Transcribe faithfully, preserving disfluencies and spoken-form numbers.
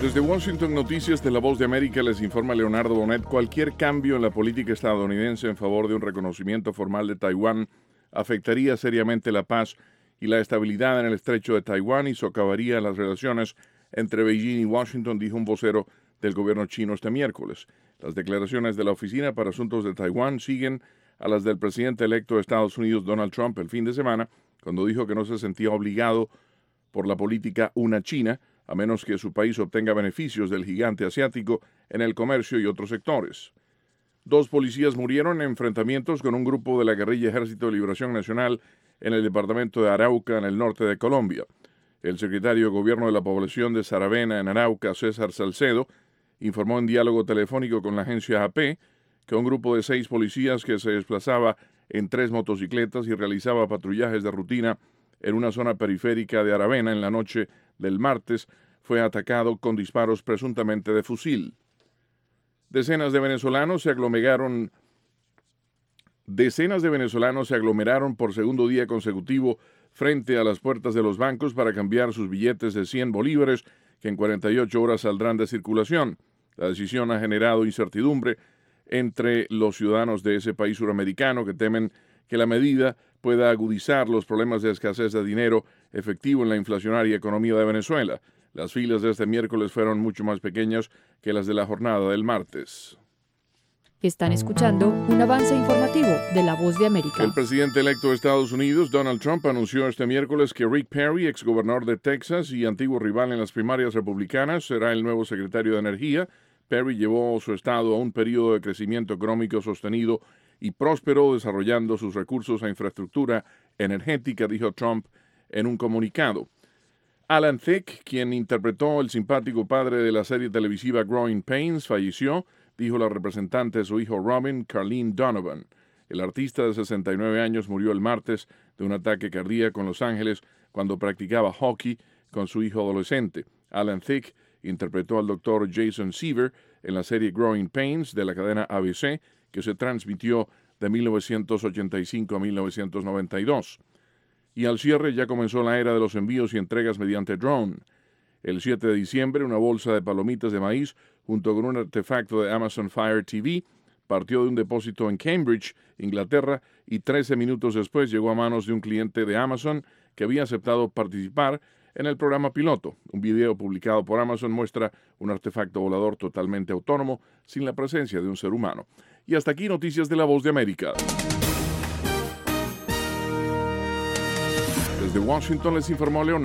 Desde Washington, Noticias de La Voz de América, les informa Leonardo Bonet. Cualquier cambio en la política estadounidense en favor de un reconocimiento formal de Taiwán afectaría seriamente la paz y la estabilidad en el estrecho de Taiwán y socavaría las relaciones entre Beijing y Washington, dijo un vocero del gobierno chino este miércoles. Las declaraciones de la Oficina para Asuntos de Taiwán siguen a las del presidente electo de Estados Unidos, Donald Trump, el fin de semana, cuando dijo que no se sentía obligado por la política una China, a menos que su país obtenga beneficios del gigante asiático en el comercio y otros sectores. Dos policías murieron en enfrentamientos con un grupo de la guerrilla Ejército de Liberación Nacional en el departamento de Arauca, en el norte de Colombia. El secretario de Gobierno de la población de Saravena, en Arauca, César Salcedo, informó en diálogo telefónico con la agencia A P que un grupo de seis policías que se desplazaba en tres motocicletas y realizaba patrullajes de rutina en una zona periférica de Aravena en la noche del martes fue atacado con disparos presuntamente de fusil. Decenas de venezolanos se aglomeraron Decenas de venezolanos se aglomeraron por segundo día consecutivo frente a las puertas de los bancos para cambiar sus billetes de cien bolívares que en cuarenta y ocho horas saldrán de circulación. La decisión ha generado incertidumbre entre los ciudadanos de ese país suramericano que temen que la medida pueda agudizar los problemas de escasez de dinero efectivo en la inflacionaria economía de Venezuela. Las filas de este miércoles fueron mucho más pequeñas que las de la jornada del martes. Están escuchando un avance informativo de La Voz de América. El presidente electo de Estados Unidos, Donald Trump, anunció este miércoles que Rick Perry, exgobernador de Texas y antiguo rival en las primarias republicanas, será el nuevo secretario de Energía. Perry llevó su estado a un periodo de crecimiento económico sostenido y próspero, desarrollando sus recursos a infraestructura energética, dijo Trump en un comunicado. Alan Thicke, quien interpretó el simpático padre de la serie televisiva Growing Pains, falleció, dijo la representante de su hijo Robin, Carlene Donovan. El artista de sesenta y nueve años murió el martes de un ataque cardíaco en Los Ángeles cuando practicaba hockey con su hijo adolescente. Alan Thicke interpretó al doctor Jason Seaver en la serie Growing Pains de la cadena A B C, que se transmitió de mil novecientos ochenta y cinco a mil novecientos noventa y dos. Y al cierre ya comenzó la era de los envíos y entregas mediante drone. El siete de diciembre, una bolsa de palomitas de maíz junto con un artefacto de Amazon Fire T V partió de un depósito en Cambridge, Inglaterra, y trece minutos después llegó a manos de un cliente de Amazon que había aceptado participar en el programa piloto. Un video publicado por Amazon muestra un artefacto volador totalmente autónomo sin la presencia de un ser humano. Y hasta aquí Noticias de La Voz de América. Desde Washington les informó Leonardo.